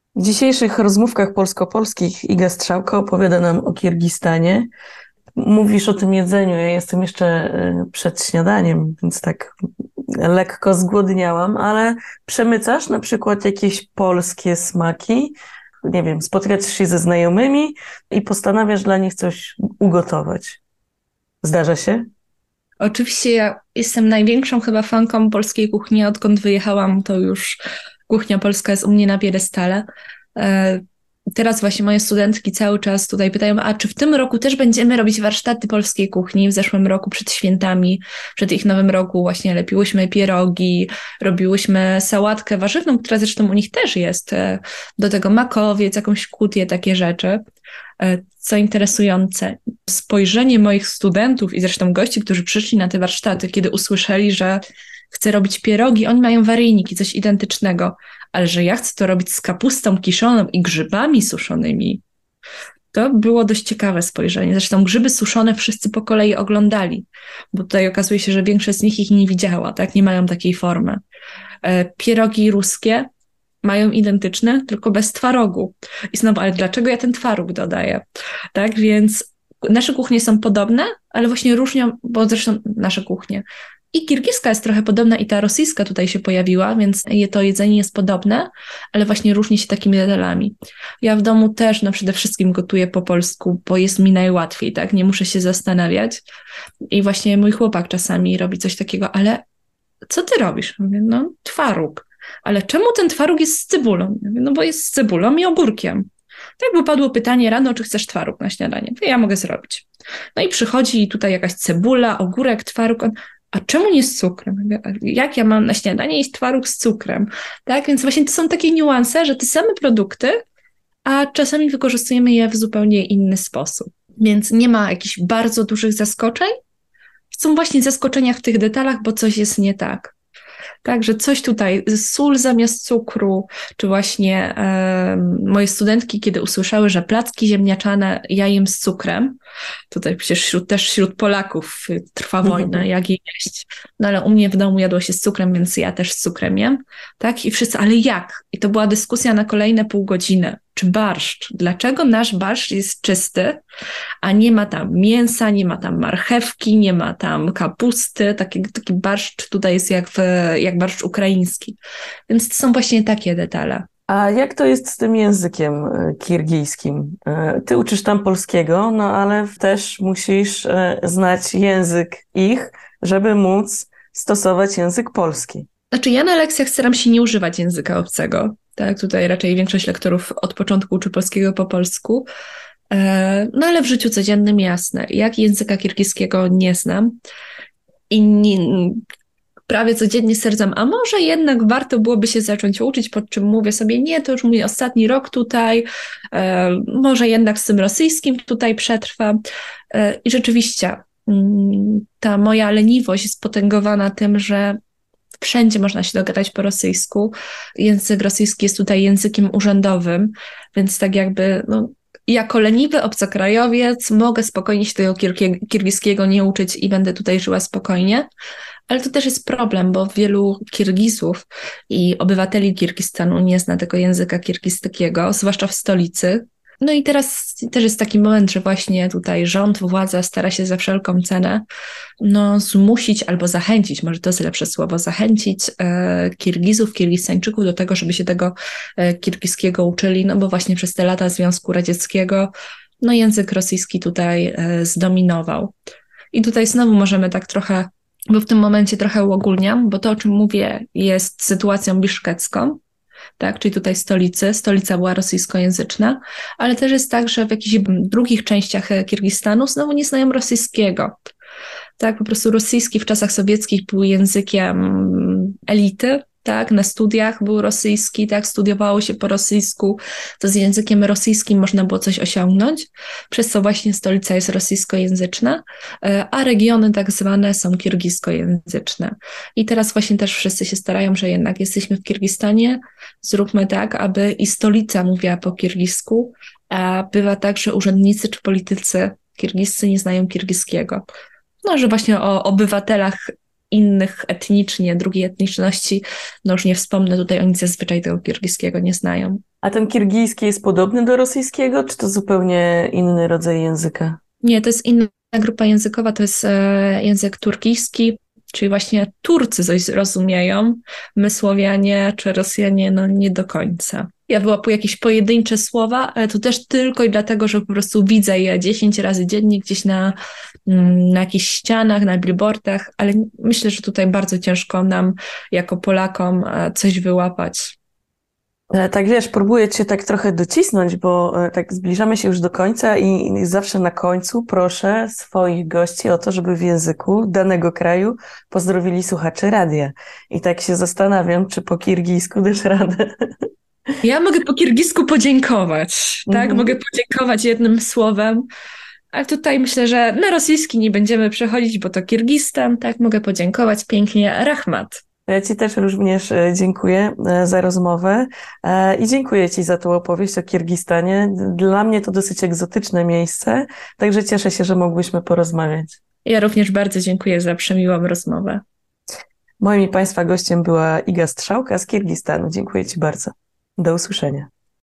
W dzisiejszych rozmówkach polsko-polskich Iga Strzałka opowiada nam o Kirgistanie. Mówisz o tym jedzeniu, ja jestem jeszcze przed śniadaniem, więc tak lekko zgłodniałam, ale przemycasz na przykład jakieś polskie smaki, nie wiem, spotykasz się ze znajomymi i postanawiasz dla nich coś ugotować. Zdarza się? Oczywiście ja jestem największą chyba fanką polskiej kuchni. Odkąd wyjechałam, to już kuchnia polska jest u mnie na piedestale. E, Teraz właśnie moje studentki cały czas tutaj pytają, a czy w tym roku też będziemy robić warsztaty polskiej kuchni? W zeszłym roku przed świętami, przed ich nowym roku właśnie lepiłyśmy pierogi, robiłyśmy sałatkę warzywną, która zresztą u nich też jest. Do tego makowiec, jakąś kutię, takie rzeczy. Co interesujące, spojrzenie moich studentów i zresztą gości, którzy przyszli na te warsztaty, kiedy usłyszeli, że chcę robić pierogi, oni mają waryjniki, coś identycznego, ale że ja chcę to robić z kapustą kiszoną i grzybami suszonymi, to było dość ciekawe spojrzenie. Zresztą grzyby suszone wszyscy po kolei oglądali, bo tutaj okazuje się, że większość z nich ich nie widziała, tak? Nie mają takiej formy. Pierogi ruskie mają identyczne, tylko bez twarogu. I znowu, ale dlaczego ja ten twaróg dodaję? Tak, więc nasze kuchnie są podobne, ale właśnie różnią, bo zresztą nasze kuchnie. I kirgiska jest trochę podobna i ta rosyjska tutaj się pojawiła, więc to jedzenie jest podobne, ale właśnie różni się takimi detalami. Ja w domu też no przede wszystkim gotuję po polsku, bo jest mi najłatwiej, tak? Nie muszę się zastanawiać. I właśnie mój chłopak czasami robi coś takiego, ale co ty robisz? Mówię, no twaróg. Ale czemu ten twaróg jest z cebulą? Mówię, no bo jest z cebulą i ogórkiem. Tak, bo padło pytanie rano, czy chcesz twaróg na śniadanie. Ja mogę zrobić. No i przychodzi tutaj jakaś cebula, ogórek, twaróg. A czemu nie z cukrem? Mówię, jak ja mam na śniadanie jeść twaróg z cukrem? Tak, więc właśnie to są takie niuanse, że te same produkty, a czasami wykorzystujemy je w zupełnie inny sposób. Więc nie ma jakichś bardzo dużych zaskoczeń. Są właśnie zaskoczenia w tych detalach, bo coś jest nie tak. Tak, że coś tutaj, sól zamiast cukru, czy właśnie moje studentki, kiedy usłyszały, że placki ziemniaczane ja jem z cukrem, tutaj przecież wśród Polaków trwa wojna, jak je jeść, no ale u mnie w domu jadło się z cukrem, więc ja też z cukrem jem, tak, i wszyscy, ale jak? I to była dyskusja na kolejne pół godziny. Czy barszcz? Dlaczego nasz barszcz jest czysty, a nie ma tam mięsa, nie ma tam marchewki, nie ma tam kapusty. Taki barszcz tutaj jest jak barszcz ukraiński. Więc to są właśnie takie detale. A jak to jest z tym językiem kirgijskim? Ty uczysz tam polskiego, no ale też musisz znać język ich, żeby móc stosować język polski. Znaczy ja na lekcjach staram się nie używać języka obcego. Tak, tutaj raczej większość lektorów od początku uczy polskiego po polsku. No ale w życiu codziennym jasne. Jak języka kirgiskiego nie znam i prawie codziennie stwierdzam, a może jednak warto byłoby się zacząć uczyć, pod czym mówię sobie, nie, to już mój ostatni rok tutaj, może jednak z tym rosyjskim tutaj przetrwam. I rzeczywiście ta moja leniwość jest potęgowana tym, że wszędzie można się dogadać po rosyjsku. Język rosyjski jest tutaj językiem urzędowym, więc tak jakby no, jako leniwy obcokrajowiec mogę spokojnie się tego kirgiskiego nie uczyć i będę tutaj żyła spokojnie. Ale to też jest problem, bo wielu Kirgizów i obywateli Kirgistanu nie zna tego języka kirgiskiego, zwłaszcza w stolicy. No i teraz też jest taki moment, że właśnie tutaj rząd, władza stara się za wszelką cenę no, zmusić albo zachęcić, może to jest lepsze słowo, zachęcić Kirgizów, Kirgistańczyków do tego, żeby się tego kirgiskiego uczyli, no bo właśnie przez te lata Związku Radzieckiego no, język rosyjski tutaj zdominował. I tutaj znowu możemy tak trochę, bo w tym momencie trochę uogólniam, bo to, o czym mówię, jest sytuacją biszkecką, tak, czyli tutaj stolica była rosyjskojęzyczna, ale też jest tak, że w jakichś drugich częściach Kirgistanu znowu nie znają rosyjskiego. Tak, po prostu rosyjski w czasach sowieckich był językiem elity, tak, na studiach był rosyjski, tak, studiowało się po rosyjsku, to z językiem rosyjskim można było coś osiągnąć, przez co właśnie stolica jest rosyjskojęzyczna, a regiony tak zwane są kirgiskojęzyczne. I teraz właśnie też wszyscy się starają, że jednak jesteśmy w Kirgistanie, zróbmy tak, aby i stolica mówiła po kirgisku, a bywa tak, że urzędnicy czy politycy kirgiscy nie znają kirgiskiego. No, że właśnie o obywatelach innych etnicznie, drugiej etniczności, no już nie wspomnę, tutaj oni zazwyczaj tego kirgiskiego nie znają. A ten kirgijski jest podobny do rosyjskiego, czy to zupełnie inny rodzaj języka? Nie, to jest inna grupa językowa, to jest język turkijski, czyli właśnie Turcy coś rozumieją, my Słowianie czy Rosjanie no nie do końca. Ja wyłapuję jakieś pojedyncze słowa, ale to też tylko i dlatego, że po prostu widzę je 10 razy dziennie gdzieś na jakichś ścianach, na billboardach, ale myślę, że tutaj bardzo ciężko nam jako Polakom coś wyłapać. Tak wiesz, próbuję cię tak trochę docisnąć, bo tak zbliżamy się już do końca i zawsze na końcu proszę swoich gości o to, żeby w języku danego kraju pozdrowili słuchaczy radia. I tak się zastanawiam, czy po kirgijsku dasz radę. Ja mogę po kirgisku podziękować, tak? Mhm. Mogę podziękować jednym słowem, ale tutaj myślę, że na rosyjski nie będziemy przechodzić, bo to Kirgistan, tak? Mogę podziękować pięknie. Rahmat. Ja ci też również dziękuję za rozmowę i dziękuję ci za tą opowieść o Kirgistanie. Dla mnie to dosyć egzotyczne miejsce, także cieszę się, że mogłyśmy porozmawiać. Ja również bardzo dziękuję za przemiłą rozmowę. Moim i Państwa gościem była Iga Strzałka z Kirgistanu. Dziękuję ci bardzo. Do usłyszenia.